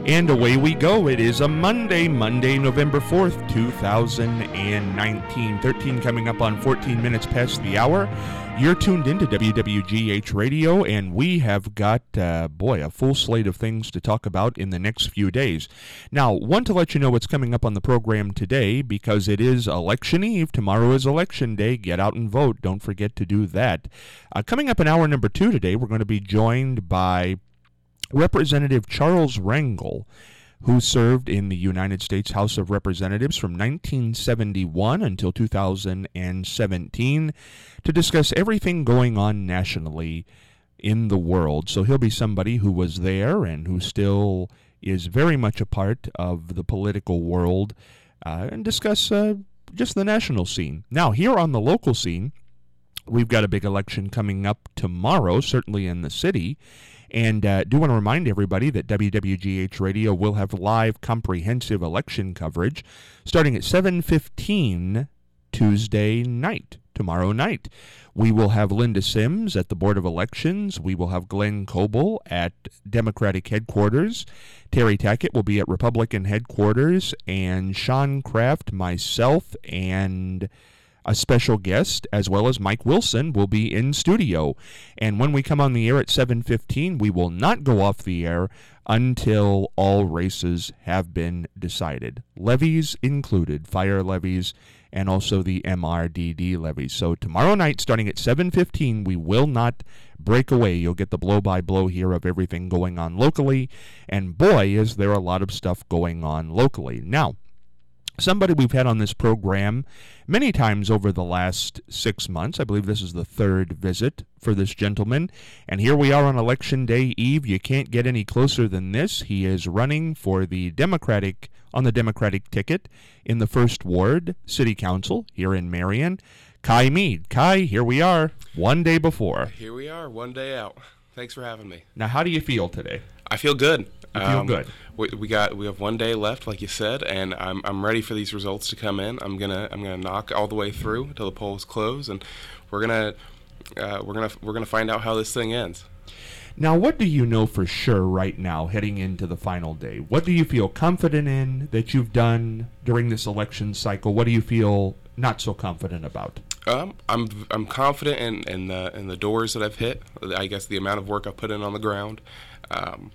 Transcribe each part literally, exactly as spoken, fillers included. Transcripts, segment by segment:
And away we go. It is a Monday, Monday, November fourth, two thousand nineteen. thirteen coming up on fourteen minutes past the hour. You're tuned into W W G H Radio, and we have got, uh, boy, a full slate of things to talk about in the next few days. Now, want to let you know what's coming up on the program today, because it is Election Eve. Tomorrow is Election Day. Get out and vote. Don't forget to do that. Uh, coming up in hour number two today, we're going to be joined by Representative Charles Rangel, who served in the United States House of Representatives from nineteen seventy-one until two thousand seventeen, to discuss everything going on nationally in the world. So he'll be somebody who was there and who still is very much a part of the political world, uh, and discuss uh, just the national scene. Now, here on the local scene, we've got a big election coming up tomorrow, certainly in the city. And uh, do want to remind everybody that W W G H Radio will have live comprehensive election coverage starting at seven fifteen Tuesday night, tomorrow night. We will have Linda Sims at the Board of Elections. We will have Glenn Coble at Democratic headquarters. Terry Tackett will be at Republican headquarters. And Sean Kraft, myself, and a special guest, as well as Mike Wilson, will be in studio. And when we come on the air at seven fifteen, we will not go off the air until all races have been decided. Levies included, fire levies, and also the M R D D levies. So tomorrow night, starting at seven fifteen, we will not break away. You'll get the blow-by-blow here of everything going on locally. And boy, is there a lot of stuff going on locally. Now, somebody we've had on this program many times over the last six months. I believe this is the third visit for this gentleman. And here we are on Election Day Eve. You can't get any closer than this. He is running for the Democratic, on the Democratic ticket in the First Ward City Council here in Marion. Kai Mead. Kai, here we are, one day before. Here we are, one day out. Thanks for having me. Now, how do you feel today? I feel good. You feel um, good. We, we got we have one day left, like you said, and I'm I'm ready for these results to come in. I'm gonna I'm gonna knock all the way through until the polls close, and we're gonna uh, we're gonna we're gonna find out how this thing ends. Now, what do you know for sure right now, heading into the final day? What do you feel confident in that you've done during this election cycle? What do you feel not so confident about? Um, I'm I'm confident in in the in the doors that I've hit. I guess the amount of work I've put in on the ground. Um,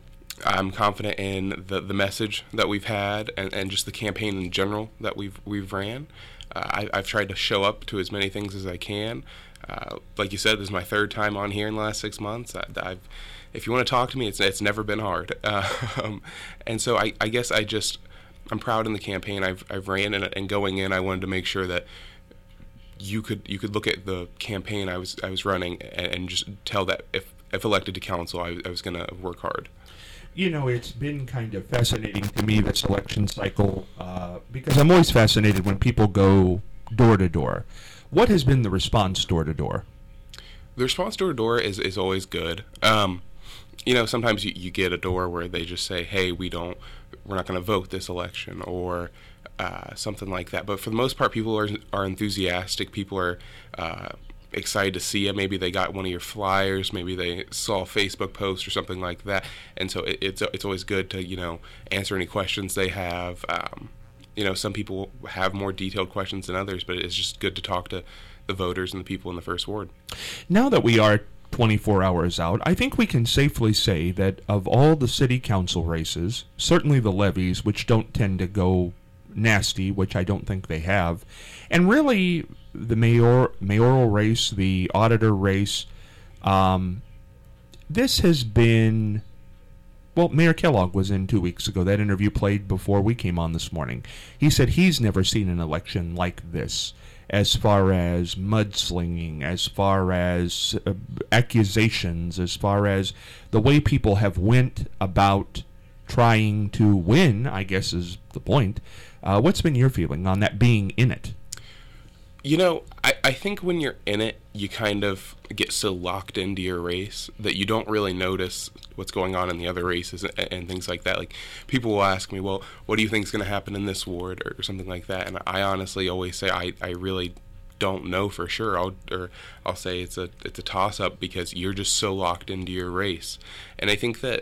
I'm confident in the, the message that we've had, and, and just the campaign in general that we've we've ran. Uh, I, I've tried to show up to as many things as I can. Uh, like you said, this is my third time on here in the last six months. I, I've, if you want to talk to me, it's it's never been hard. Uh, um, and so I, I guess I just I'm proud in the campaign I've I've ran, and, and going in, I wanted to make sure that you could you could look at the campaign I was I was running and, and just tell that if if elected to council, I, I was going to work hard. You know, it's been kind of fascinating to me, this election cycle, uh, because I'm always fascinated when people go door to door. What has been the response door to door? The response door to door is, is always good. Um, you know, sometimes you, you get a door where they just say, hey, we don't, we're not going to vote this election, or uh, something like that. But for the most part, people are are enthusiastic. People are uh, excited to see you. Maybe they got one of your flyers, maybe they saw a Facebook post or something like that, and so it, it's it's always good to, you know, answer any questions they have. Um, you know, some people have more detailed questions than others, but it's just good to talk to the voters and the people in the First Ward. Now that we are twenty-four hours out, I think we can safely say that of all the city council races, certainly the levies, which don't tend to go nasty, which I don't think they have, and really the mayor mayoral race, the auditor race, um, this has been, well, Mayor Kellogg was in two weeks ago. That interview played before we came on this morning. He said he's never seen an election like this, as far as mudslinging, as far as uh, accusations, as far as the way people have went about trying to win, I guess is the point. Uh, what's been your feeling on that, being in it? You know, I, I think when you're in it, you kind of get so locked into your race that you don't really notice what's going on in the other races and, and things like that. Like, people will ask me, well, what do you think is going to happen in this ward, or, or something like that? And I honestly always say I, I really don't know for sure. I'll or I'll say it's a it's a toss-up, because you're just so locked into your race. And I think that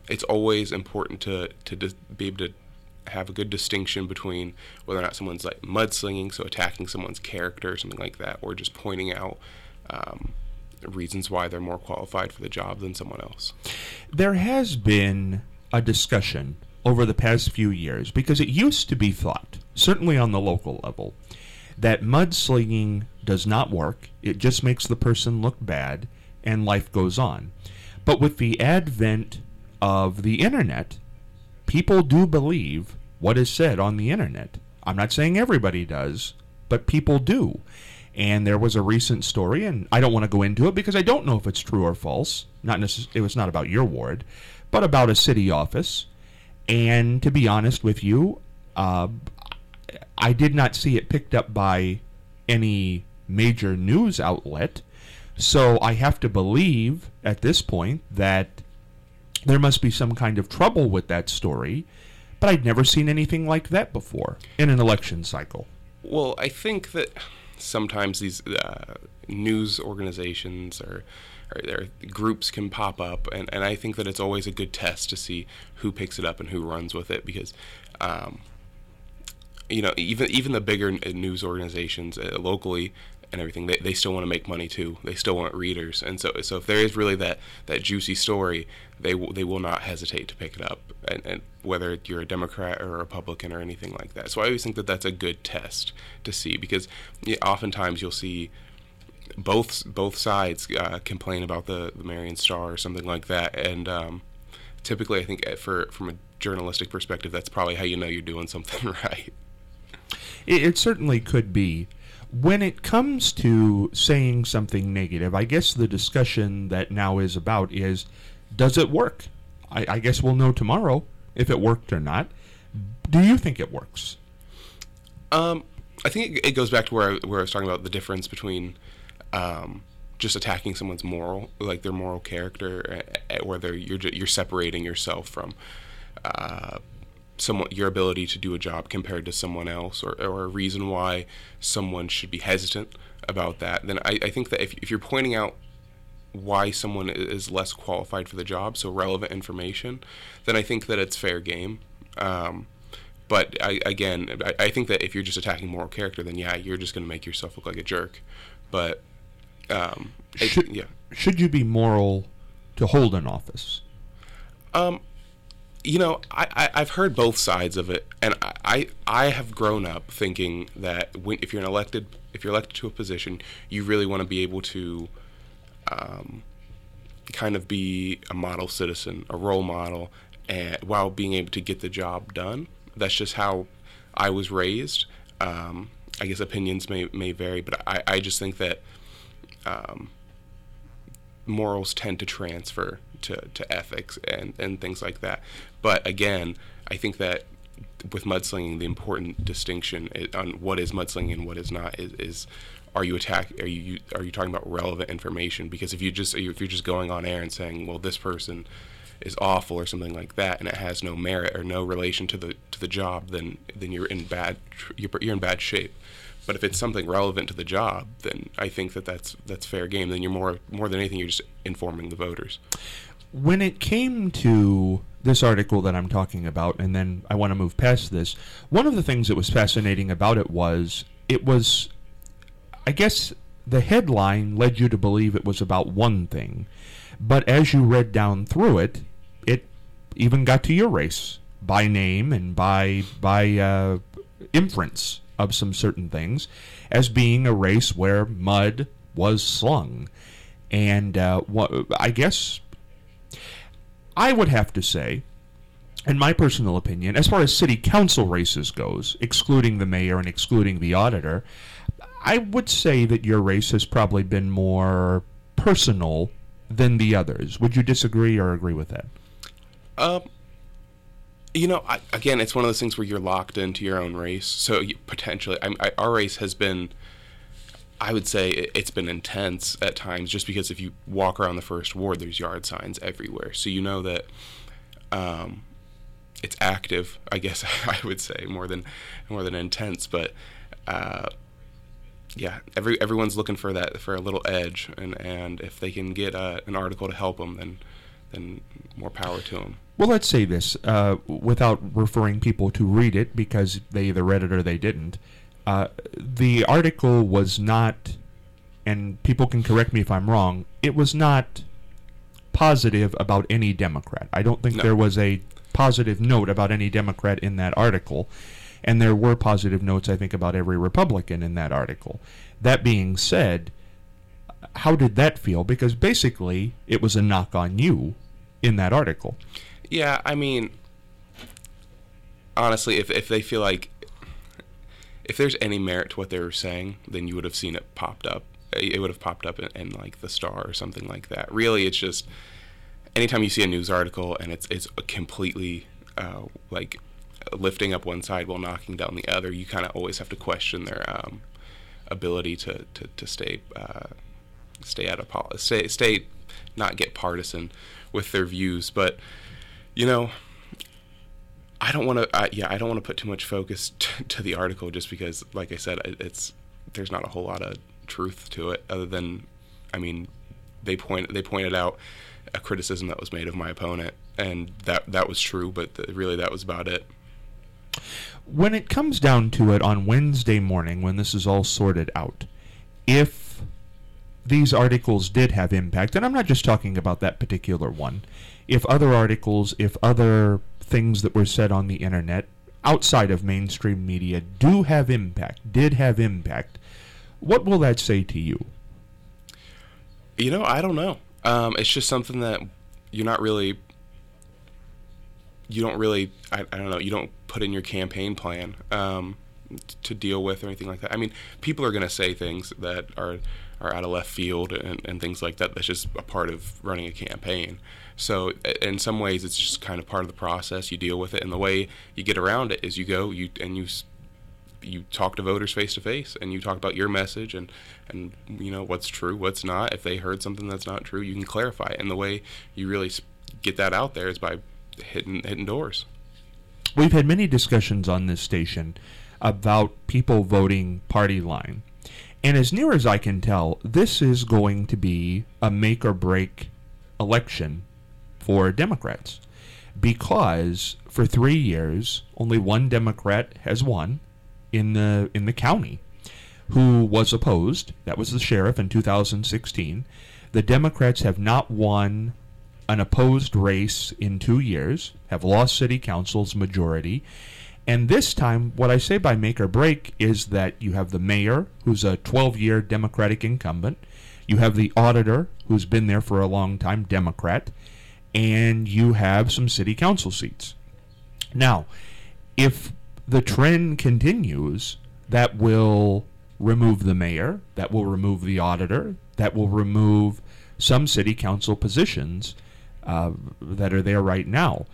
it's always important to to dis- be able to have a good distinction between whether or not someone's like mudslinging, so attacking someone's character or something like that, or just pointing out um, reasons why they're more qualified for the job than someone else. There has been a discussion over the past few years, because it used to be thought, certainly on the local level, that mudslinging does not work. It just makes the person look bad, and life goes on. But with the advent of the internet, people do believe what is said on the internet. I'm not saying everybody does, but people do. And there was a recent story, and I don't want to go into it because I don't know if it's true or false. Not necess- it was not about your ward, but about a city office. And to be honest with you, uh, I did not see it picked up by any major news outlet. So I have to believe at this point that there must be some kind of trouble with that story. But I'd never seen anything like that before in an election cycle. Well, I think that sometimes these uh, news organizations or, or, or groups can pop up, and, and I think that it's always a good test to see who picks it up and who runs with it, because um, you know, even even the bigger news organizations uh, locally and everything, they, they still want to make money too. They still want readers, and so so if there is really that, that juicy story, they w- they will not hesitate to pick it up, and, and whether you're a Democrat or a Republican or anything like that. So I always think that that's a good test to see, because yeah, oftentimes you'll see both both sides uh, complain about the, the Marion Star or something like that, and um, typically I think for from a journalistic perspective, that's probably how you know you're doing something right. It, it certainly could be. When it comes to saying something negative, I guess the discussion that now is about is, does it work? I, I guess we'll know tomorrow if it worked or not. Do you think it works? Um, I think it, it goes back to where I, where I was talking about the difference between um, just attacking someone's moral, like their moral character, uh, whether you're you're separating yourself from uh, someone, your ability to do a job compared to someone else, or, or a reason why someone should be hesitant about that. Then I, I think that if if you're pointing out why someone is less qualified for the job, so relevant information, then I think that it's fair game. Um, but I, again, I, I think that if you're just attacking moral character, then yeah, you're just going to make yourself look like a jerk. But um, should, it, yeah, should you be moral to hold an office? Um, you know, I, I I've heard both sides of it, and I I, I have grown up thinking that when, if you're an elected if you're elected to a position, you really want to be able to Um, kind of be a model citizen, a role model, and while being able to get the job done. That's just how I was raised. Um, I guess opinions may may vary, but I, I just think that um, morals tend to transfer to, to ethics and, and things like that. But again, I think that with mudslinging, the important distinction on what is mudslinging and what is not is, is Are you attack? Are you are you talking about relevant information? Because if you just if you're just going on air and saying, well, this person is awful or something like that, and it has no merit or no relation to the to the job, then then you're in bad you're, you're in bad shape. But if it's something relevant to the job, then I think that that's that's fair game. Then you're more more than anything, you're just informing the voters. When it came to this article that I'm talking about, and then I want to move past this, one of the things that was fascinating about it was it was. I guess the headline led you to believe it was about one thing, but as you read down through it, it even got to your race by name and by by uh, inference of some certain things as being a race where mud was slung. And uh, what, I guess I would have to say, in my personal opinion, as far as city council races goes, excluding the mayor and excluding the auditor, I would say that your race has probably been more personal than the others. Would you disagree or agree with that? Um, you know, I, again, it's one of those things where you're locked into your own race. So you, potentially, I, I, our race has been, I would say, it, it's been intense at times. Just because if you walk around the first ward, there's yard signs everywhere, so you know that um, it's active. I guess I would say more than more than intense, but. Uh, Yeah, every everyone's looking for that for a little edge, and, and if they can get uh, an article to help them, then then more power to them. Well, let's say this uh, without referring people to read it because they either read it or they didn't. Uh, the article was not, and people can correct me if I'm wrong, it was not positive about any Democrat. I don't think No. there was a positive note about any Democrat in that article, and there were positive notes, I think, about every Republican in that article. That being said, how did that feel? Because basically, it was a knock on you in that article. Yeah, I mean, honestly, if if they feel like, if there's any merit to what they were saying, then you would have seen it popped up. It would have popped up in, in like the Star or something like that. Really, it's just anytime you see a news article and it's it's completely uh, like lifting up one side while knocking down the other, you kind of always have to question their um, ability to to to stay uh, stay out of pol- stay stay not get partisan with their views. But you know, I don't want to. Uh, yeah, I don't want to put too much focus t- to the article just because, like I said, it, it's there's not a whole lot of truth to it other than, I mean, they point they pointed out a criticism that was made of my opponent, and that that was true, but the, really that was about it. When it comes down to it on Wednesday morning, when this is all sorted out, if these articles did have impact, and I'm not just talking about that particular one, if other articles, if other things that were said on the internet outside of mainstream media do have impact, did have impact, what will that say to you? You know, I don't know. Um, it's just something that you're not really, you don't really, I, I don't know, you don't put in your campaign plan um, t- to deal with or anything like that. I mean, people are going to say things that are, are out of left field and, and things like that. That's just a part of running a campaign. So in some ways, it's just kind of part of the process. You deal with it, and the way you get around it is you go you and you you talk to voters face to face, and you talk about your message and and you know what's true, what's not. If they heard something that's not true, you can clarify it. And the way you really get that out there is by hitting hitting doors. We've had many discussions on this station about people voting party line, and as near as I can tell, this is going to be a make or break election for Democrats, because for three years only one Democrat has won in the in the county who was opposed. That was the sheriff in two thousand sixteen. The Democrats have not won an opposed race in two years, have lost city council's majority, and this time what I say by make or break is that you have the mayor, who's a twelve-year Democratic incumbent, you have the auditor, who's been there for a long time, Democrat, and you have some city council seats. Now, if the trend continues, that will remove the mayor, that will remove the auditor, that will remove some city council positions uh, that are there right now.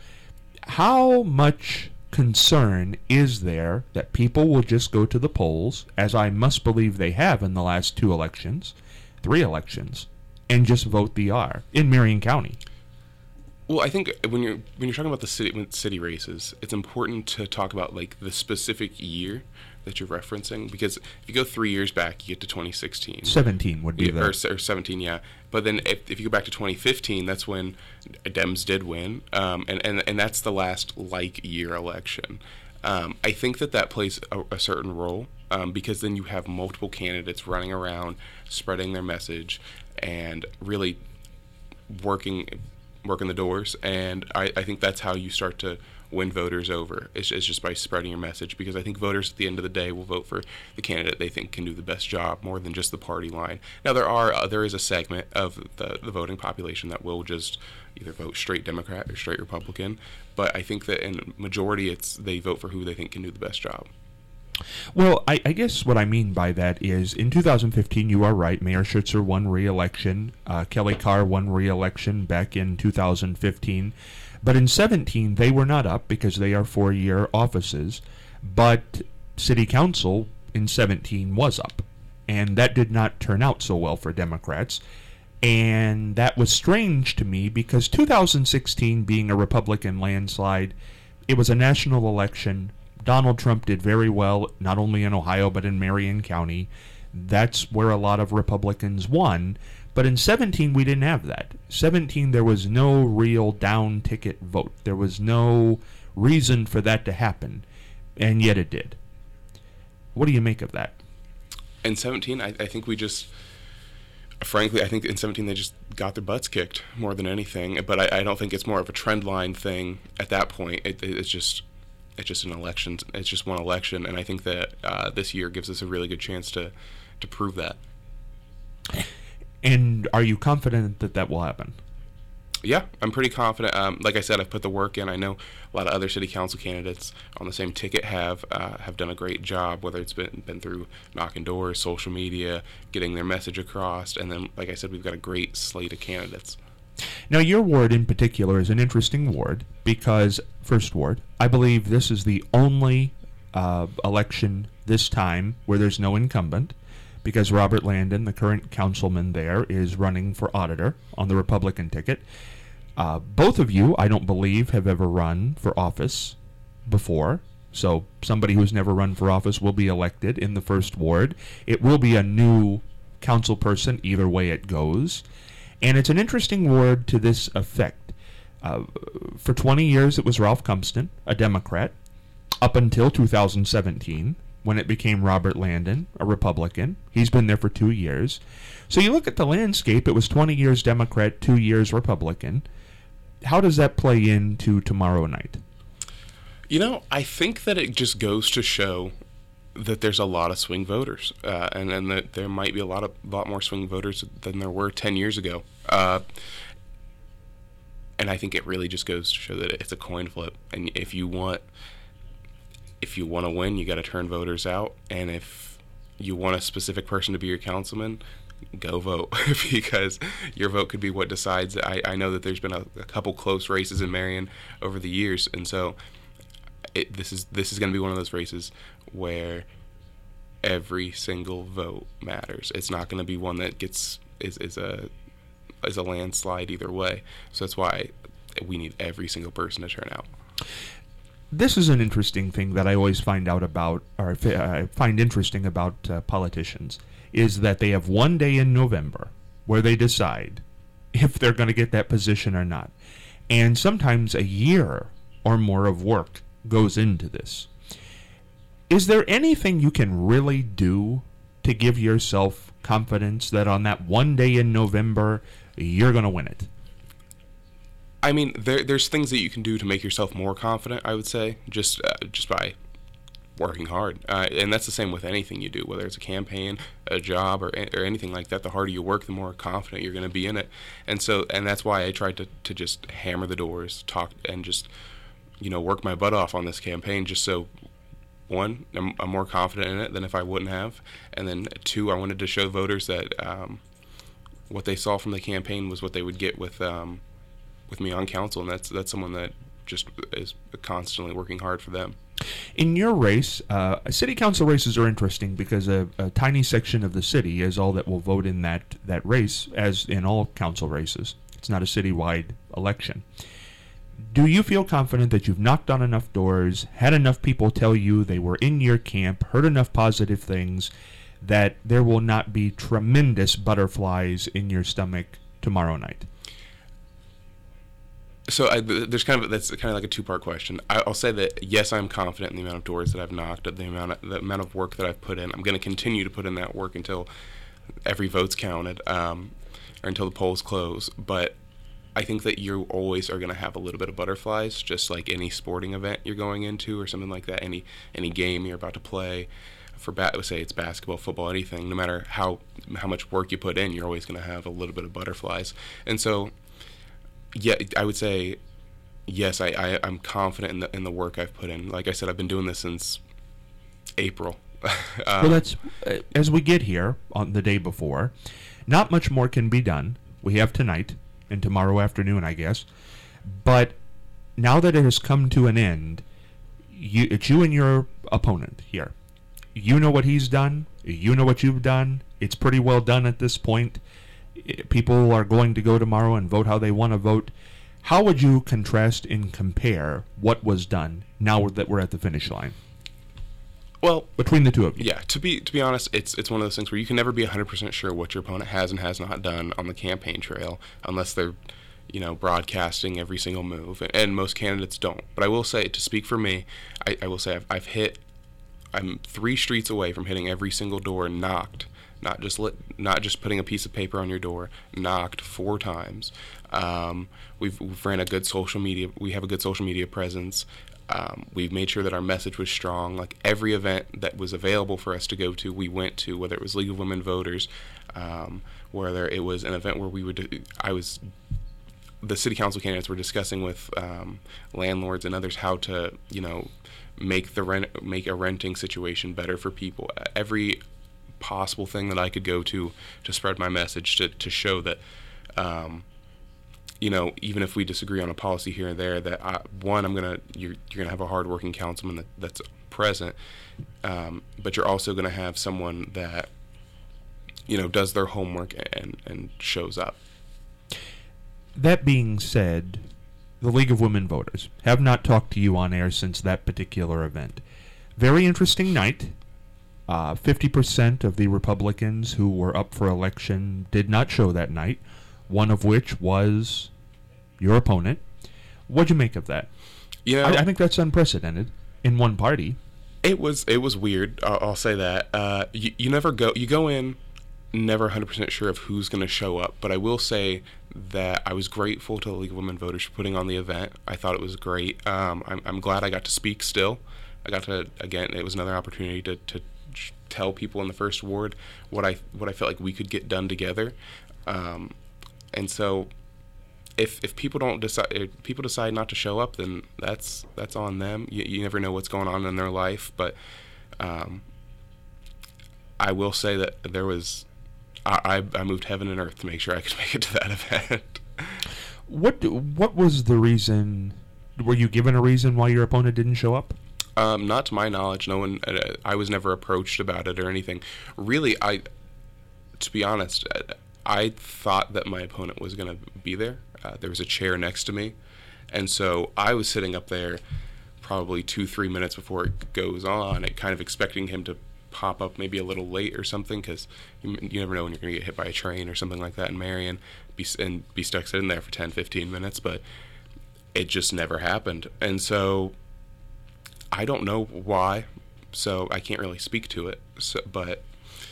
How much concern is there that people will just go to the polls, as I must believe they have in the last two elections, three elections, and just vote the R in Marion County? Well, I think when you're when you're talking about the city when city races, it's important to talk about like the specific year that you're referencing, because if you go three years back, you get to twenty sixteen. seventeen would be yeah, the... Or, or seventeen, yeah. But then if, if you go back to twenty fifteen, that's when Dems did win, um, and, and, and that's the last like year election. Um, I think that that plays a, a certain role, um, because then you have multiple candidates running around, spreading their message, and really working... working the doors, and I, I think that's how you start to win voters over. It's, it's just by spreading your message, because I think voters at the end of the day will vote for the candidate they think can do the best job more than just the party line. Now there are uh, there is a segment of the, the voting population that will just either vote straight Democrat or straight Republican, but I think that in majority it's they vote for who they think can do the best job. Well, I, I guess what I mean by that is, in two thousand fifteen, you are right, Mayor Schutzer won re-election, uh, Kelly Carr won re-election back in two thousand fifteen, but in seventeen, they were not up because they are four-year offices, but City Council in seventeen was up, and that did not turn out so well for Democrats, and that was strange to me because two thousand sixteen being a Republican landslide, it was a national election. Donald Trump did very well, not only in Ohio, but in Marion County. That's where a lot of Republicans won. But in seventeen, we didn't have that. seventeen, there was no real down ticket vote. There was no reason for that to happen, and yet it did. What do you make of that? In seventeen, I, I think we just, frankly, I think in seventeen they just got their butts kicked more than anything. But I, I don't think it's more of a trend line thing at that point. It, it, it's just, it's just an election. It's just one election, and I think that uh, this year gives us a really good chance to, to prove that. And are you confident that that will happen? Yeah, I'm pretty confident. Um, like I said, I've put the work in. I know a lot of other city council candidates on the same ticket have uh, have done a great job, whether it's been been through knocking doors, social media, getting their message across, and then, like I said, we've got a great slate of candidates. Now, your ward in particular is an interesting ward because, first ward, I believe this is the only uh, election this time where there's no incumbent, because Robert Landon, the current councilman there, is running for auditor on the Republican ticket. Uh, both of you, I don't believe, have ever run for office before. So somebody who's never run for office will be elected in the first ward. It will be a new council person either way it goes. And it's an interesting ward to this effect. Uh, for twenty years, it was Ralph Kumpston, a Democrat, up until two thousand seventeen. When it became Robert Landon, a Republican. He's been there for two years. So you look at the landscape, it was twenty years Democrat, two years Republican. How does that play into tomorrow night? You know, I think that it just goes to show that there's a lot of swing voters, uh, and, and that there might be a lot of lot more swing voters than there were ten years ago. Uh, and I think it really just goes to show that it's a coin flip. And if you want... If you want to win, you got to turn voters out. And if you want a specific person to be your councilman, go vote, because your vote could be what decides. I, I know that there's been a, a couple close races in Marion over the years, and so it, this is this is going to be one of those races where every single vote matters. It's not going to be one that gets is is a is a landslide either way. So that's why we need every single person to turn out. This is an interesting thing that I always find out about, or I find interesting about uh, politicians, is that they have one day in November where they decide if they're going to get that position or not. And sometimes a year or more of work goes into this. Is there anything you can really do to give yourself confidence that on that one day in November, you're going to win it? I mean, there, there's things that you can do to make yourself more confident, I would say, just uh, just by working hard. Uh, and that's the same with anything you do, whether it's a campaign, a job, or or anything like that. The harder you work, the more confident you're going to be in it. And so, and that's why I tried to, to just hammer the doors, talk, and just, you know, work my butt off on this campaign, just so, one, I'm, I'm more confident in it than if I wouldn't have. And then, two, I wanted to show voters that um, what they saw from the campaign was what they would get with... Um, with me on council, and that's that's someone that just is constantly working hard for them. In your race, uh, city council races are interesting because a, a tiny section of the city is all that will vote in that, that race, as in all council races. It's not a citywide election. Do you feel confident that you've knocked on enough doors, had enough people tell you they were in your camp, heard enough positive things, that there will not be tremendous butterflies in your stomach tomorrow night? So I, there's kind of that's kind of like a two-part question. I, I'll say that yes, I'm confident in the amount of doors that I've knocked, the amount of, the amount of work that I've put in. I'm going to continue to put in that work until every vote's counted, um, or until the polls close. But I think that you always are going to have a little bit of butterflies, just like any sporting event you're going into or something like that. Any any game you're about to play, for bat, say it's basketball, football, anything. No matter how how much work you put in, you're always going to have a little bit of butterflies, and so. Yeah, I would say, yes, I, I, I'm confident in the in the work I've put in. Like I said, I've been doing this since April. um, well, that's, uh, as we get here on the day before, not much more can be done. We have tonight and tomorrow afternoon, I guess. But now that it has come to an end, you, it's you and your opponent here. You know what he's done. You know what you've done. It's pretty well done at this point. People are going to go tomorrow and vote how they want to vote. How would you contrast and compare what was done now that we're at the finish line? Well, between the two of you. Yeah, to be to be honest, it's it's one of those things where you can never be one hundred percent sure what your opponent has and has not done on the campaign trail unless they're, you know, broadcasting every single move, and most candidates don't. But I will say, to speak for me, I, I will say I've, I've hit, I'm three streets away from hitting every single door knocked, not just lit, not just putting a piece of paper on your door, knocked four times. Um, we've, we've ran a good social media, we have a good social media presence. Um, we've made sure that our message was strong. Like every event that was available for us to go to, we went to, whether it was League of Women Voters, um, whether it was an event where we would, I was, the city council candidates were discussing with um, landlords and others how to, you know, make the rent, make a renting situation better for people. Every possible thing that I could go to to spread my message, to, to show that, um, you know, even if we disagree on a policy here and there, that I, one, I'm gonna you're you're gonna have a hardworking councilman that, that's present, um, but you're also gonna have someone that, you know, does their homework and and shows up. That being said, the League of Women Voters have not talked to you on air since that particular event. Very interesting night. Uh, fifty percent of the Republicans who were up for election did not show that night, one of which was your opponent. What'd you make of that? You know, I, I think that's unprecedented in one party. It was it was weird. I'll, I'll say that. Uh, you, you never go you go in never one hundred percent sure of who's going to show up, but I will say that I was grateful to the League of Women Voters for putting on the event. I thought it was great. Um, I'm, I'm glad I got to speak still. I got to, again, it was another opportunity to, to tell people in the first ward what I what I felt like we could get done together. Um, and so if if people don't decide if people decide not to show up, then that's that's on them. You, you never know what's going on in their life, but um, I will say that there was I, I moved heaven and earth to make sure I could make it to that event. What what was the reason? Were you given a reason why your opponent didn't show up? Um, not to my knowledge. No one. Uh, I was never approached about it or anything. Really, I. To be honest, I thought that my opponent was going to be there. Uh, there was a chair next to me, and so I was sitting up there, probably two, three minutes before it goes on, and kind of expecting him to pop up maybe a little late or something, because you, you never know when you're going to get hit by a train or something like that in Marion, be, and be stuck sitting there for ten, fifteen minutes, but it just never happened. And so I don't know why, so I can't really speak to it, so, but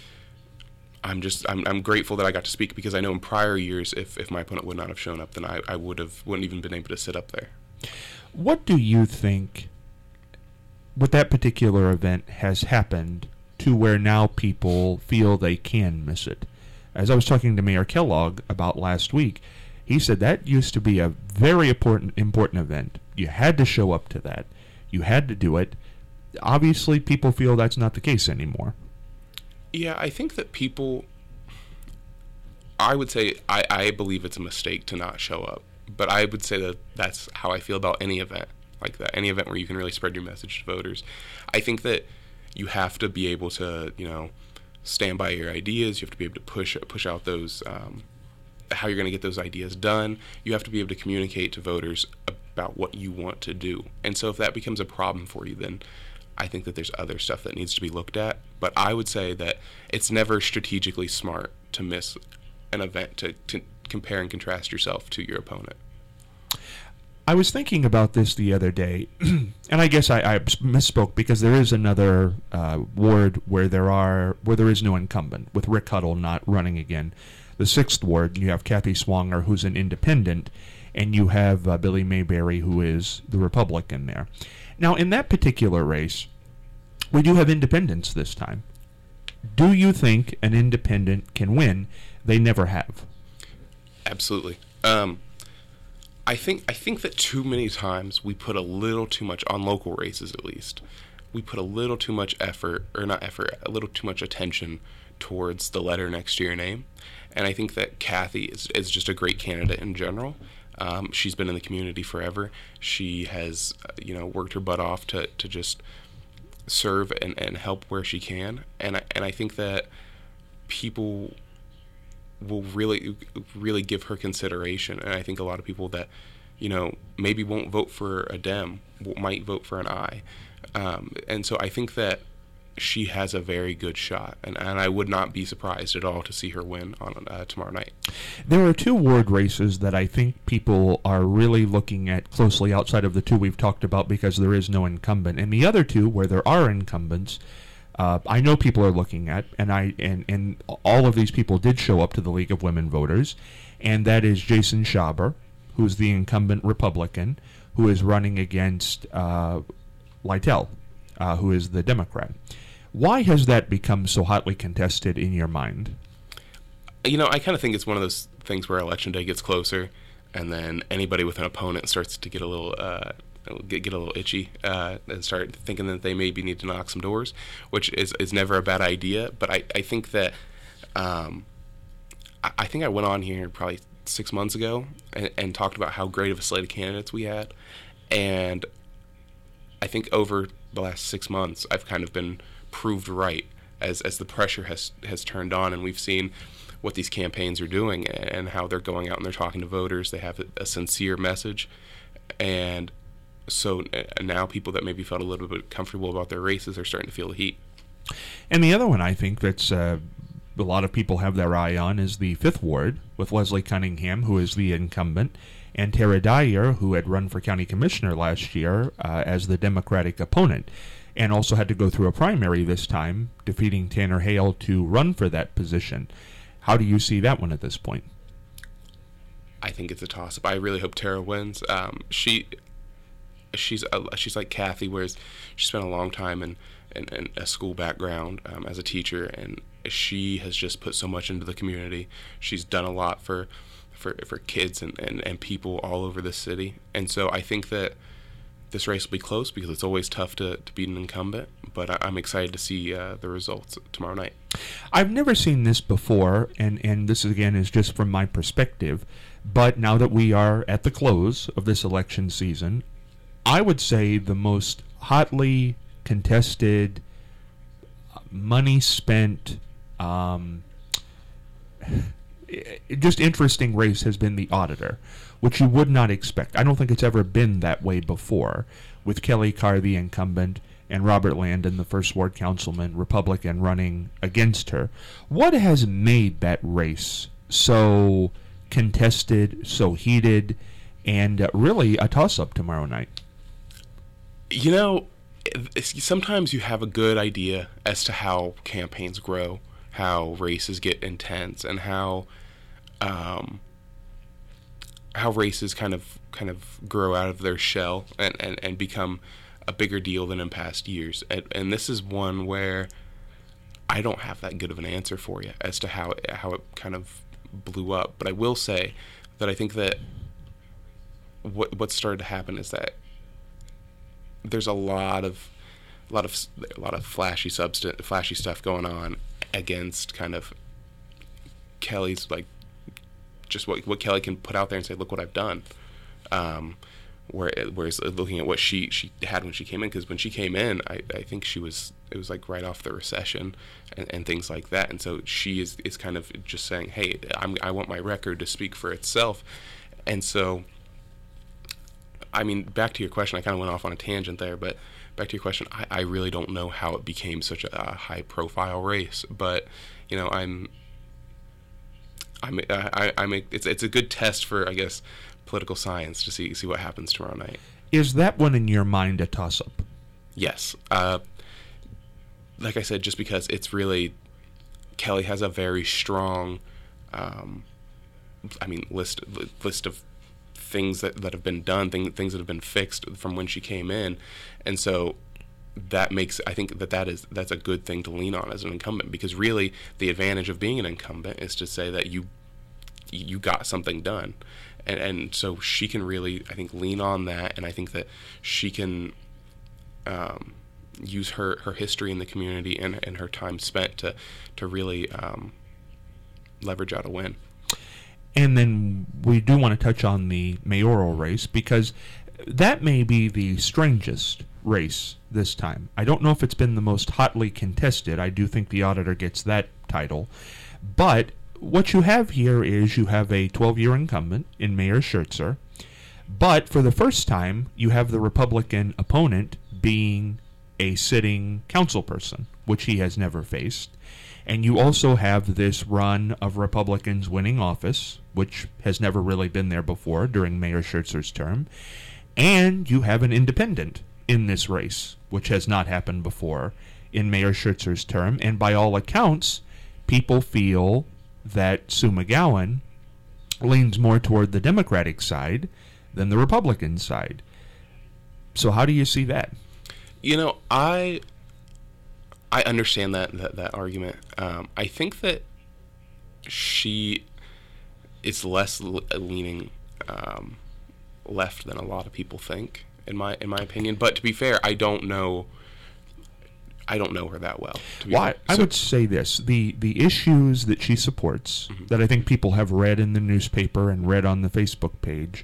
I'm just I'm I'm grateful that I got to speak, because I know in prior years, if, if my opponent would not have shown up, then I, I would have wouldn't even been able to sit up there. What do you think with that particular event has happened to where now people feel they can miss it? As I was talking to Mayor Kellogg about last week, he said that used to be a very important important event. You had to show up to that. You had to do it. Obviously, people feel that's not the case anymore. Yeah, I think that people, I would say, I, I believe it's a mistake to not show up. But I would say that that's how I feel about any event like that, any event where you can really spread your message to voters. I think that you have to be able to, you know, stand by your ideas. You have to be able to push push out those, um, how you're going to get those ideas done. You have to be able to communicate to voters about what you want to do. And so if that becomes a problem for you, then I think that there's other stuff that needs to be looked at. But I would say that it's never strategically smart to miss an event to, to compare and contrast yourself to your opponent. I was thinking about this the other day, and I guess I, I misspoke, because there is another uh, ward where there are where there is no incumbent, with Rick Huddle not running again. The sixth ward, you have Kathy Swanger, who's an independent, and you have uh, Billy Mayberry, who is the Republican there. Now, in that particular race, we do have independents this time. Do you think an independent can win? They never have. Absolutely. Um, I think I think that too many times we put a little too much, on local races at least, we put a little too much effort, or not effort, a little too much attention towards the letter next to your name. And I think that Kathy is, is just a great candidate in general. Um, she's been in the community forever. She has, uh, you know, worked her butt off to, to just serve and, and help where she can. And I, and I think that people will really, really give her consideration. And I think a lot of people that, you know, maybe won't vote for a Dem might vote for an I. Um, and so I think that she has a very good shot, and, and I would not be surprised at all to see her win on uh, tomorrow night. There are two ward races that I think people are really looking at closely outside of the two we've talked about because there is no incumbent. And the other two, where there are incumbents, uh, I know people are looking at, and I and, and all of these people did show up to the League of Women Voters, and that is Jason Schaber, who's the incumbent Republican, who is running against uh, Lytle, uh, who is the Democrat. Why has that become so hotly contested in your mind? You know, I kind of think it's one of those things where Election Day gets closer, and then anybody with an opponent starts to get a little uh, get, get a little itchy uh, and start thinking that they maybe need to knock some doors, which is, is never a bad idea. But I, I think that um, I, I think I went on here probably six months ago and, and talked about how great of a slate of candidates we had, and I think over the last six months I've kind of been proved right as as the pressure has has turned on, and we've seen what these campaigns are doing and how they're going out and they're talking to voters. They have a, a sincere message, and so now people that maybe felt a little bit comfortable about their races are starting to feel the heat. And the other one I think that's uh, a lot of people have their eye on is the fifth ward with Leslie Cunningham, who is the incumbent, and Tara Dyer, who had run for county commissioner last year uh, as the Democratic opponent, and also had to go through a primary this time, defeating Tanner Hale to run for that position. How do you see that one at this point? I think it's a toss-up. I really hope Tara wins. Um, she, she's a, she's like Kathy, whereas she spent a long time in, in, in a school background um, as a teacher, and she has just put so much into the community. She's done a lot for for, for kids and, and, and people all over the city. And so I think that this race will be close because it's always tough to, to beat an incumbent, but I, I'm excited to see uh, the results tomorrow night. I've never seen this before, and, and this again is just from my perspective, but now that we are at the close of this election season, I would say the most hotly contested, money spent, um, just interesting race has been the auditor, which you would not expect. I don't think it's ever been that way before, with Kelly Carr, the incumbent, and Robert Landon, the first ward councilman, Republican, running against her. What has made that race so contested, so heated, and uh, really a toss-up tomorrow night? You know, sometimes you have a good idea as to how campaigns grow, how races get intense, and how um, how races kind of kind of grow out of their shell and, and, and become a bigger deal than in past years. And, and this is one where I don't have that good of an answer for you as to how it, how it kind of blew up. But I will say that I think that what what started to happen is that there's a lot of a lot of a lot of flashy substance, flashy stuff going on against kind of Kelly's, like, just what what Kelly can put out there and say, look what I've done. Um, where, whereas looking at what she, she had when she came in, because when she came in, I, I think she was, it was like right off the recession and, and things like that. And so she is, is kind of just saying, hey, I'm, I want my record to speak for itself. And so, I mean, back to your question, I kind of went off on a tangent there, but back to your question, I, I really don't know how it became such a, a high profile race, but, you know, I'm, I'm, I, I'm, a, it's, it's a good test for, I guess, political science to see see what happens tomorrow night. Is that one in your mind a toss-up? Yes. Uh, like I said, just because it's really, Kelly has a very strong, um, I mean, list list of things that, that have been done, thing, things that have been fixed from when she came in, and so that makes, I think that, that is that's a good thing to lean on as an incumbent, because really the advantage of being an incumbent is to say that you you got something done. And, and so she can really, I think, lean on that, and I think that she can um, use her, her history in the community and, and her time spent to to really um, leverage out a win. And then we do want to touch on the mayoral race, because that may be the strangest race this time. I don't know if it's been the most hotly contested. I do think the auditor gets that title. But what you have here is you have a twelve-year incumbent in Mayor Schertzer, but for the first time, you have the Republican opponent being a sitting council person, which he has never faced. And you also have this run of Republicans winning office, which has never really been there before during Mayor Scherzer's term. And you have an independent in this race, which has not happened before in Mayor Scherzer's term. And by all accounts, people feel that Sue McGowan leans more toward the Democratic side than the Republican side. So how do you see that? You know, I I understand that that, that argument. Um, I think that she is less le- leaning um, left than a lot of people think, in my in my opinion. But to be fair, I don't know. I don't know her that well. To be well, fair. I So- would say this: the the issues that she supports, Mhm. that I think people have read in the newspaper and read on the Facebook page,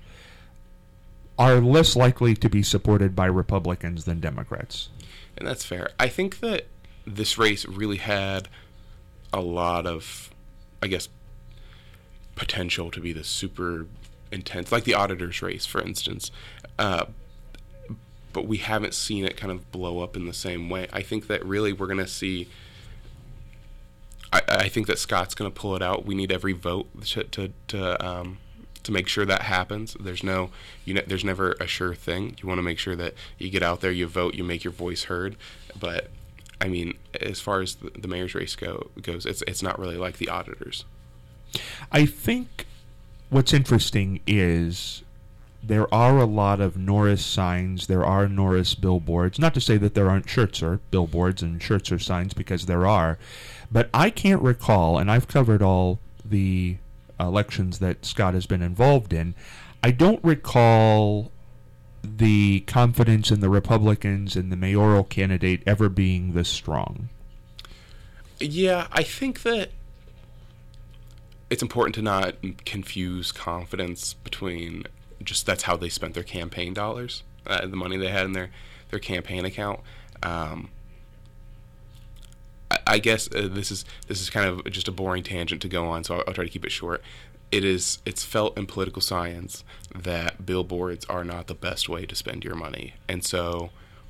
are less likely to be supported by Republicans than Democrats. And that's fair. I think that this race really had a lot of, I guess, potential to be the super intense, like the auditor's race, for instance. Uh, but we haven't seen it kind of blow up in the same way. I think that really we're going to see. I, I think that Scott's going to pull it out. We need every vote to to to, um, to make sure that happens. There's no, you know, there's never a sure thing. You want to make sure that you get out there, you vote, you make your voice heard. But I mean, as far as the, the mayor's race go goes, it's it's not really like the auditors. I think what's interesting is there are a lot of Norris signs, there are Norris billboards. Not to say that there aren't Scherzer billboards and Scherzer signs, because there are. But I can't recall, and I've covered all the elections that Scott has been involved in, I don't recall the confidence in the Republicans and the mayoral candidate ever being this strong. Yeah, I think that it's important to not confuse confidence between just that's how they spent their campaign dollars, uh, the money they had in their, their campaign account. Um, I, I guess uh, this is this is kind of just a boring tangent to go on, so I'll, I'll try to keep it short. It is it's felt in political science that billboards are not the best way to spend your money, and so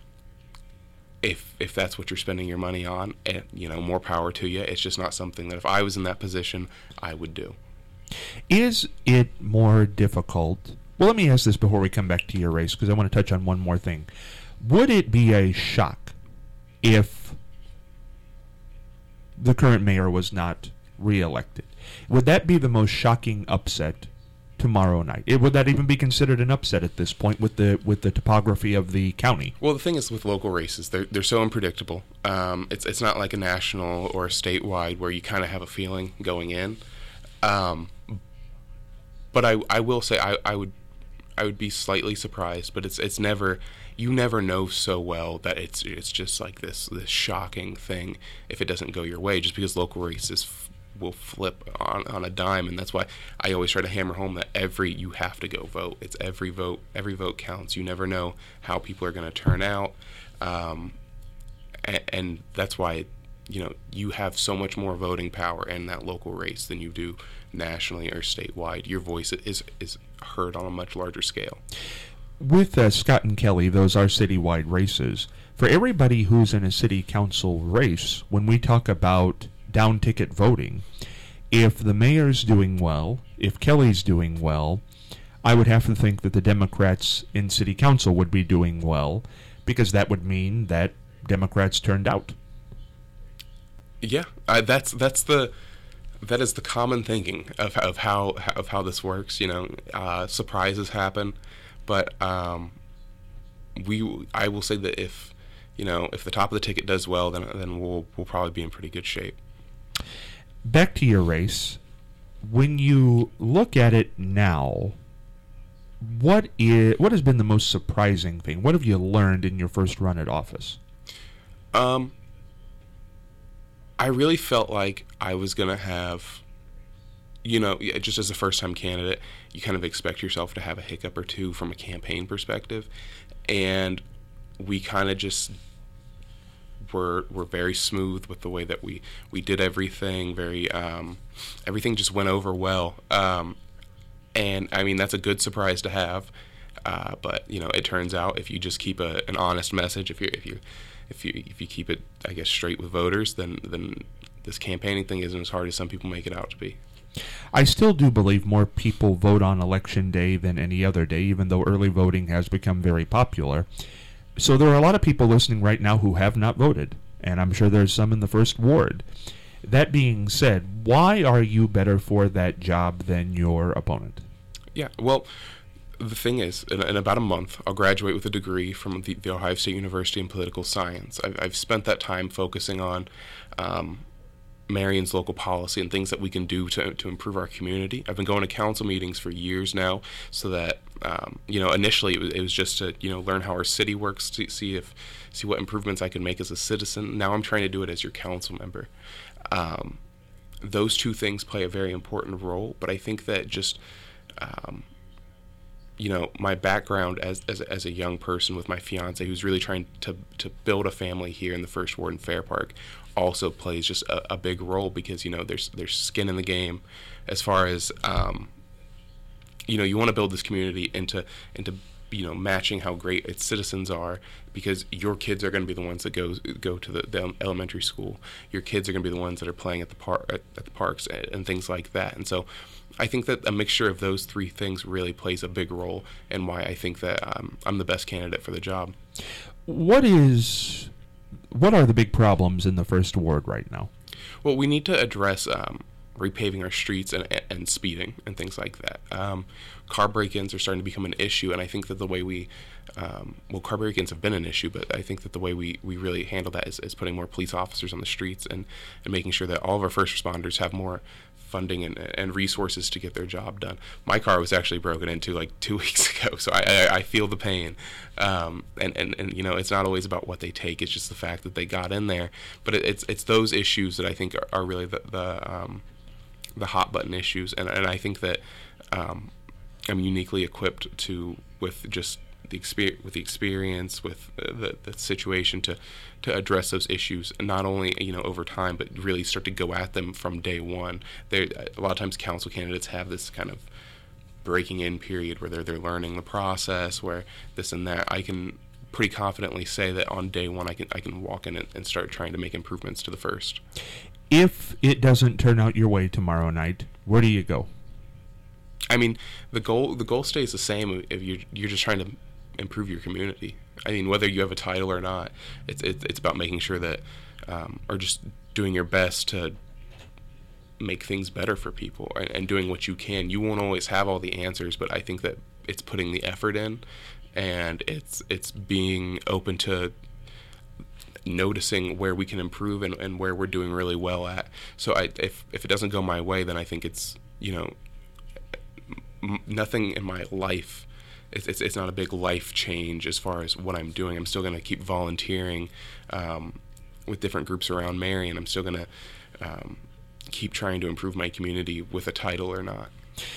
if if that's what you're spending your money on, eh, you know, more power to you. It's just not something that if I was in that position, I would do. Is it more difficult? Well, let me ask this before we come back to your race, because I want to touch on one more thing. Would it be a shock if the current mayor was not reelected? Would that be the most shocking upset tomorrow night? It, would that even be considered an upset at this point with the with the topography of the county? Well, the thing is with local races, they're they're so unpredictable. Um, it's it's not like a national or a statewide where you kind of have a feeling going in. Um, but I I will say I, I would I would be slightly surprised, but it's it's never you never know so well that it's it's just like this this shocking thing if it doesn't go your way, just because local races f- will flip on, on a dime. And that's why I always try to hammer home that every you have to go vote. It's every vote every vote counts. You never know how people are going to turn out, um, and, and that's why you know you have so much more voting power in that local race than you do nationally or statewide. Your voice is is heard on a much larger scale. With uh, Scott and Kelly, those are citywide races. For everybody who's in a city council race, when we talk about down ticket voting, if the mayor's doing well, if Kelly's doing well, I would have to think that the Democrats in city council would be doing well, because that would mean that Democrats turned out. Yeah, uh, that's that's the that is the common thinking of of how of how this works. You know, uh, surprises happen, but um, we I will say that if you know if the top of the ticket does well, then then we'll we'll probably be in pretty good shape. Back to your race, when you look at it now, what is what has been the most surprising thing? What have you learned in your first run at office? Um. I really felt like I was going to have, you know, just as a first-time candidate, you kind of expect yourself to have a hiccup or two from a campaign perspective. And we kind of just were were very smooth with the way that we, we did everything. Very, um, everything just went over well. Um, and, I mean, that's a good surprise to have. Uh, but you know, it turns out if you just keep a, an honest message, if you if you if you if you keep it, I guess, straight with voters, then then this campaigning thing isn't as hard as some people make it out to be. I still do believe more people vote on election day than any other day, even though early voting has become very popular. So there are a lot of people listening right now who have not voted, and I'm sure there's some in the first ward. That being said, why are you better for that job than your opponent? Yeah, well, the thing is, in, in about a month, I'll graduate with a degree from the, the Ohio State University in political science. I've, I've spent that time focusing on um, Marion's local policy and things that we can do to to improve our community. I've been going to council meetings for years now, so that um, you know, initially it was, it was just to you know learn how our city works, to see if see what improvements I can make as a citizen. Now I'm trying to do it as your council member. Um, those two things play a very important role, but I think that just um, you know, my background as, as as a young person with my fiance who's really trying to to build a family here in the First Ward in Fair Park also plays just a, a big role, because you know there's there's skin in the game as far as um, you know you want to build this community into into you know matching how great its citizens are, because your kids are going to be the ones that go go to the, the elementary school. Your kids are going to be the ones that are playing at the park at, at the parks and, and things like that. And so I think that a mixture of those three things really plays a big role in why I think that um, I'm the best candidate for the job. What is, what are the big problems in the First Ward right now? Well, we need to address um, repaving our streets and, and speeding and things like that. Um, car break-ins are starting to become an issue, and I think that the way we, um, well, car break-ins have been an issue, but I think that the way we, we really handle that is, is putting more police officers on the streets and, and making sure that all of our first responders have more funding and, and resources to get their job done. My car was actually broken into like two weeks ago, so I, I, I feel the pain. Um, and, and, and, you know, it's not always about what they take, it's just the fact that they got in there. But it, it's it's those issues that I think are, are really the the, um, the hot button issues, and, and I think that um, I'm uniquely equipped to, with just the experience, with the experience, with the, the situation to to address those issues, not only you know over time, but really start to go at them from day one. There, a lot of times council candidates have this kind of breaking in period where they're they're learning the process, where this and that. I can pretty confidently say that on day one, I can I can walk in and, and start trying to make improvements to the first. If it doesn't turn out your way tomorrow night, where do you go? I mean, the goal the goal stays the same. If you're you're just trying to improve your community. I mean, whether you have a title or not, it's it's, it's about making sure that, um, or just doing your best to make things better for people, and, and doing what you can. You won't always have all the answers, but I think that it's putting the effort in, and it's it's being open to noticing where we can improve and, and where we're doing really well at. So I, if if it doesn't go my way, then I think it's, you know, m- nothing in my life. It's, it's it's not a big life change as far as what I'm doing. I'm still going to keep volunteering um, with different groups around Marion. I'm still going to um, keep trying to improve my community with a title or not.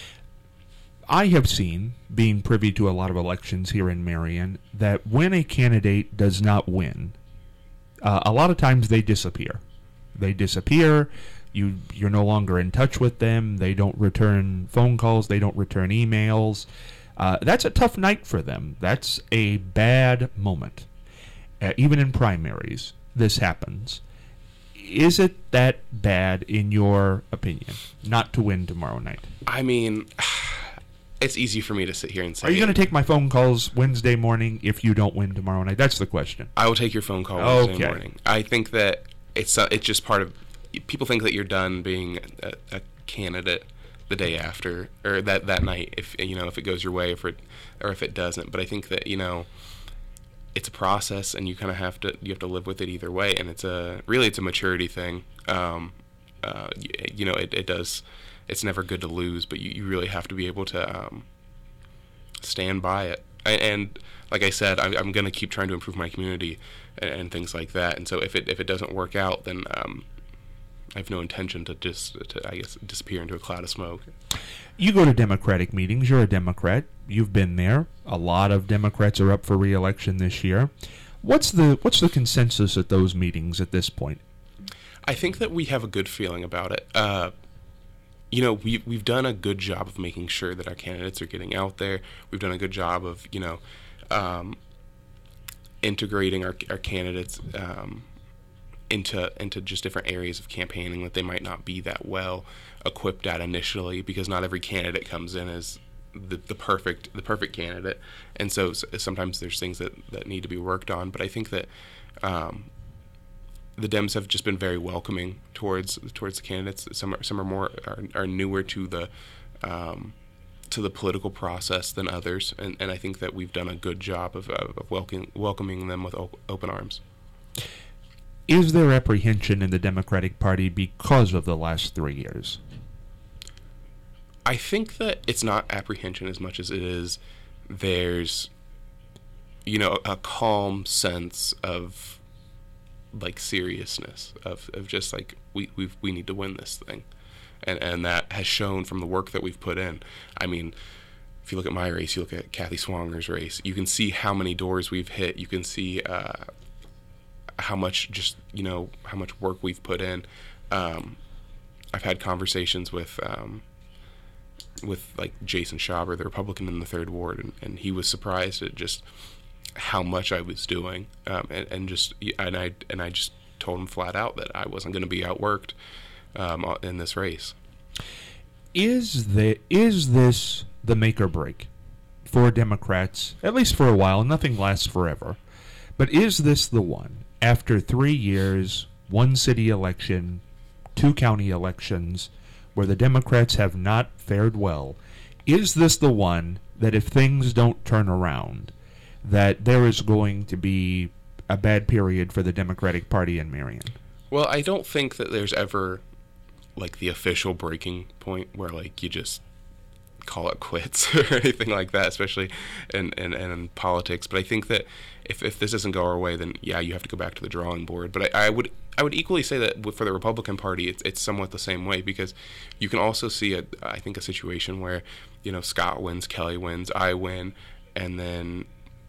I have seen, being privy to a lot of elections here in Marion, that when a candidate does not win, uh, a lot of times they disappear. They disappear. You, you're no longer in touch with them. They don't return phone calls. They don't return emails. Uh, that's a tough night for them. That's a bad moment. Uh, even in primaries, this happens. Is it that bad, in your opinion, not to win tomorrow night? I mean, it's easy for me to sit here and say. Are you going to take my phone calls Wednesday morning if you don't win tomorrow night? That's the question. I will take your phone call okay. Wednesday morning. I think that it's uh, it's just part of. People think that you're done being a, a candidate the day after, or that, that night, if you know if it goes your way, if it or if it doesn't. But I think that you know it's a process, and you kind of have to you have to live with it either way. And it's a really it's a maturity thing. Um, uh, you, you know, it, it does. It's never good to lose, but you, you really have to be able to um, stand by it. And, and like I said, I'm, I'm going to keep trying to improve my community and, and things like that. And so if it if it doesn't work out, then um, I have no intention to just, to, I guess, disappear into a cloud of smoke. You go to Democratic meetings. You're a Democrat. You've been there. A lot of Democrats are up for re-election this year. What's the what's the consensus at those meetings at this point? I think that we have a good feeling about it. Uh, you know, we we've done a good job of making sure that our candidates are getting out there. We've done a good job of, you know, um, integrating our our candidates um, into into just different areas of campaigning that they might not be that well equipped at initially, because not every candidate comes in as the, the perfect the perfect candidate, and so, so sometimes there's things that, that need to be worked on. But I think that um, the Dems have just been very welcoming towards towards the candidates. Some are, some are more are, are newer to the um, to the political process than others, and, and I think that we've done a good job of, of welcoming welcoming them with open arms. Is there apprehension in the Democratic Party because of the last three years? I think that it's not apprehension as much as it is there's, you know, a calm sense of like seriousness of, of just like we we we need to win this thing, and and that has shown from the work that we've put in. I mean, if you look at my race, you look at Kathy Swanger's race, you can see how many doors we've hit. You can see uh, how much just you know how much work we've put in. Um, I've had conversations with. Um, with like Jason Schaber, the Republican in the third ward, and, and he was surprised at just how much I was doing, um, and, and just and I and I just told him flat out that I wasn't going to be outworked um, in this race. Is the is this the make or break for Democrats, at least for a while? Nothing lasts forever, but is this the one after three years, one city election, two county elections, where the Democrats have not fared well? Is this the one that if things don't turn around, that there is going to be a bad period for the Democratic Party in Marion? Well, I don't think that there's ever like the official breaking point where like you just call it quits or anything like that, especially in, in, in politics. But I think that if, if this doesn't go our way, then yeah, you have to go back to the drawing board. But I, I would I would equally say that for the Republican Party, it's it's somewhat the same way, because you can also see a I think a situation where, you know, Scott wins, Kelly wins, I win, and then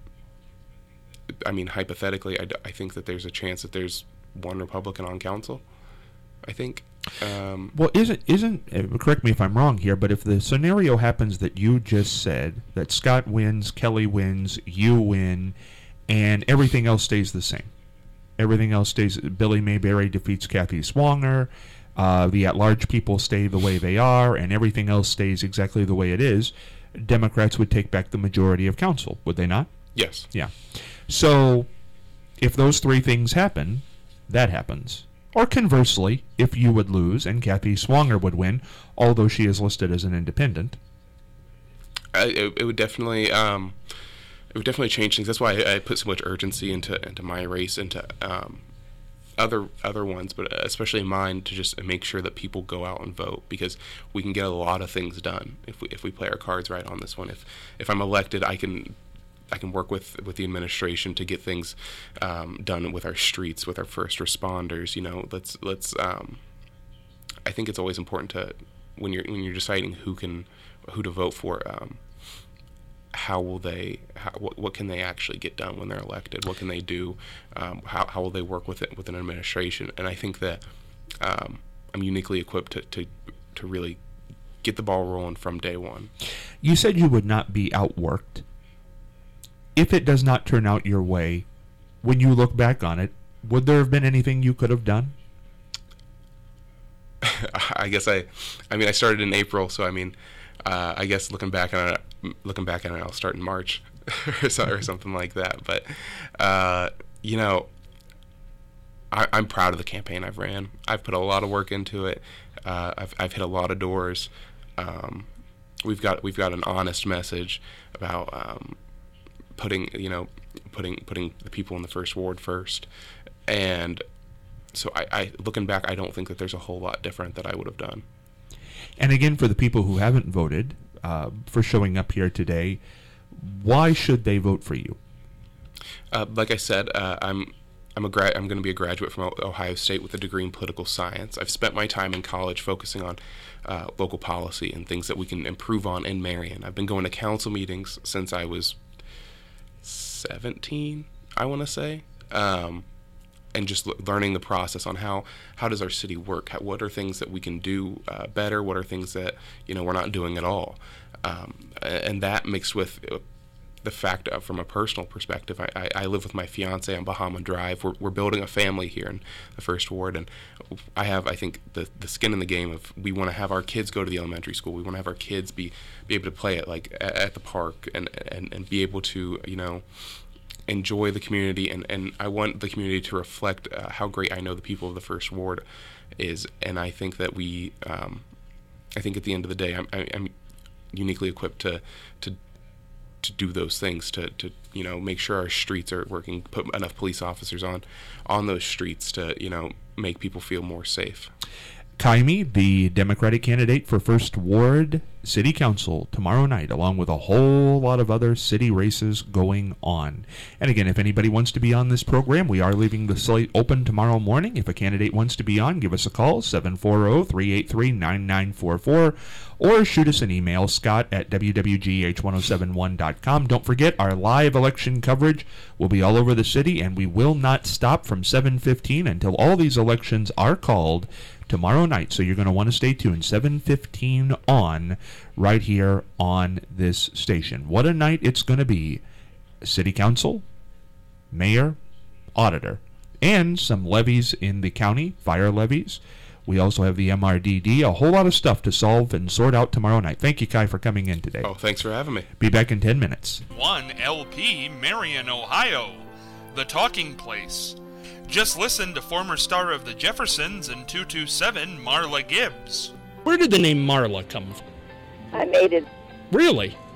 I mean hypothetically, I, I think that there's a chance that there's one Republican on council. I think. Um, well, isn't isn't uh, correct me if I'm wrong here, but if the scenario happens that you just said, that Scott wins, Kelly wins, you win, and everything else stays the same, everything else stays. Billy Mayberry defeats Kathy Swanger, uh, the at-large people stay the way they are, and everything else stays exactly the way it is. Democrats would take back the majority of council, would they not? Yes. Yeah. So, if those three things happen, that happens. Or conversely, if you would lose and Kathy Swanger would win, although she is listed as an independent, I, it, it would definitely um, it would definitely change things. That's why I, I put so much urgency into into my race, into um, other other ones, but especially mine, to just make sure that people go out and vote, because we can get a lot of things done if we if we play our cards right on this one. If if I'm elected, I can. I can work with, with the administration to get things um, done with our streets, with our first responders. You know, let's let's. Um, I think it's always important to when you're when you're deciding who can who to vote for. Um, how will they? How, what what can they actually get done when they're elected? What can they do? Um, how how will they work with it with an administration? And I think that um, I'm uniquely equipped to, to to really get the ball rolling from day one. You said you would not be outworked. If it does not turn out your way, when you look back on it, would there have been anything you could have done? I guess I, I mean, I started in April, so I mean, uh, I guess looking back on it, looking back on it, I'll start in March or, so, or something like that. But uh, you know, I, I'm proud of the campaign I've ran. I've put a lot of work into it. Uh, I've I've hit a lot of doors. Um, we've got we've got an honest message about. Um, putting you know putting putting the people in the first ward first, and so I, I looking back, I don't think that there's a whole lot different that I would have done. And again, for the people who haven't voted, uh, for showing up here today, why should they vote for you? Uh, like I said, uh, I'm I'm a gra- I'm going to be a graduate from Ohio State with a degree in political science. I've spent my time in college focusing on uh, local policy and things that we can improve on in Marion. I've been going to council meetings since I was seventeen, I want to say, um, and just l- learning the process on how how does our city work? How, what are things that we can do uh, better? What are things that you know we're not doing at all? Um, and that mixed with the fact of, from a personal perspective, I, I, I live with my fiance on Bahama Drive. We're, we're building a family here in the First Ward, and I have, I think, the, the skin in the game of we want to have our kids go to the elementary school. We want to have our kids be, be able to play at like at, at the park and, and, and be able to, you know, enjoy the community. And, and I want the community to reflect uh, how great I know the people of the First Ward is. And I think that we, um, I think at the end of the day, I'm, I, I'm uniquely equipped to to to do those things, to, to you know make sure our streets are working, put enough police officers on on those streets to you know make people feel more safe. Kaimi, the Democratic candidate for First Ward City Council tomorrow night, along with a whole lot of other city races going on. And again, if anybody wants to be on this program, we are leaving the slate open tomorrow morning. If a candidate wants to be on, give us a call, seven four zero, three eight three, nine nine four four, or shoot us an email, scott at w w g h ten seventy-one dot com. Don't forget, our live election coverage will be all over the city, and we will not stop from seven fifteen until all these elections are called tomorrow night. So you're going to want to stay tuned, seven fifteen on, right here on this station. What a night it's going to be. City Council, Mayor, Auditor, and some levies in the county, fire levies. We also have the M R D D, a whole lot of stuff to solve and sort out tomorrow night. Thank you, Kai, for coming in today. Oh, thanks for having me. Be back in ten minutes. one L P, Marion, Ohio, the talking place. Just listen to former star of the Jeffersons and two two seven, Marla Gibbs. Where did the name Marla come from? I made it. Really?